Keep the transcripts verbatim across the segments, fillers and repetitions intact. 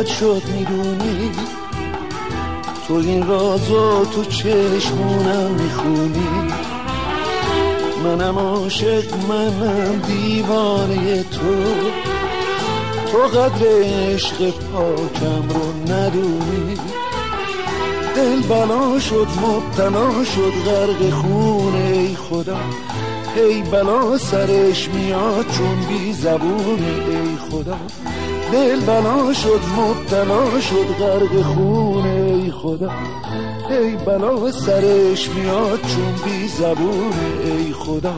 شد میدونی، تو این رازو تو چشمونم میخونی. منم عاشق، منم دیوانه تو، تو قدر عشق پاکم رو ندونی. دل بلا شد مبتلا شد غرق خونه، ای خدا ای بلا سرش میاد چون بی زبونه، ای خدا. دل بلا شد مبتلا شد غرق خونه، ای خدا ای بلا سرش میاد چون بی زبونه، ای خدا.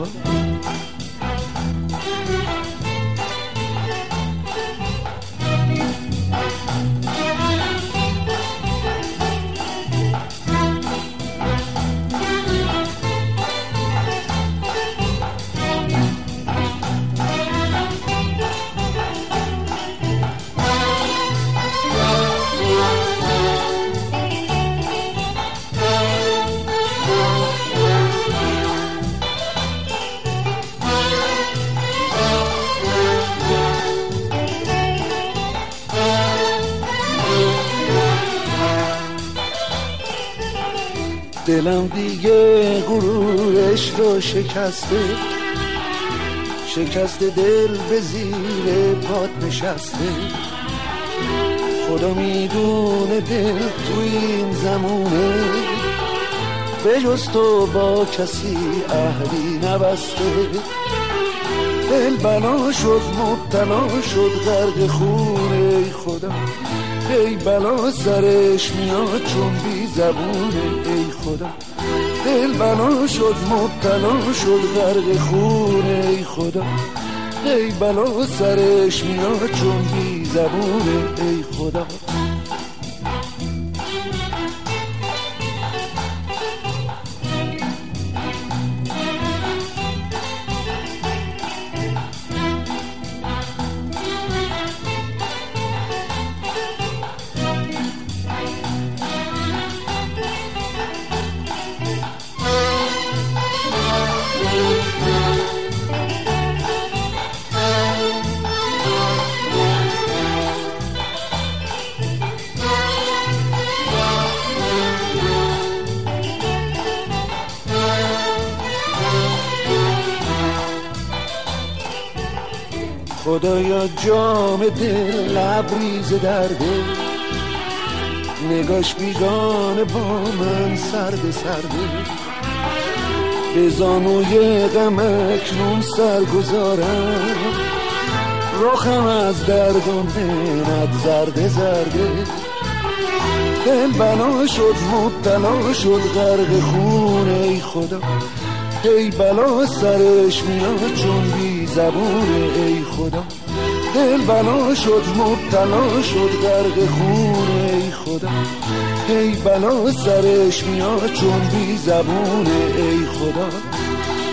دلم دیگه غرورش رو شکسته، شکسته دل به زیر پات نشسته. خدا میدونه دل تو این زمونه، به جز تو با کسی عهدی نبسته. دل بلا شد مبتلا شد غرق خونه، ای خدا ای بلا سرش میاد چون بی زبونه، ای خدا. دل بلا شد مبتلا شد غرق خونه، ای خدا ای بلا سرش میاد چون بی زبونه، ای خدا. خدایا جام دل لبریز درده، نگاش بیگانه با من سرد سرده. به زانوی غم اکنون سر گذارم، رخم از درد و منت زرده زرده. دل بلا شد مبتلا شد غرق خونه، ای خدا ای بلا سرش میاد چون بی زبونه، ای خدا. دل بلا شد مبتلا شد غرق خونه، ای خدا ای بلا سرش میاد چون بی زبونه، ای خدا.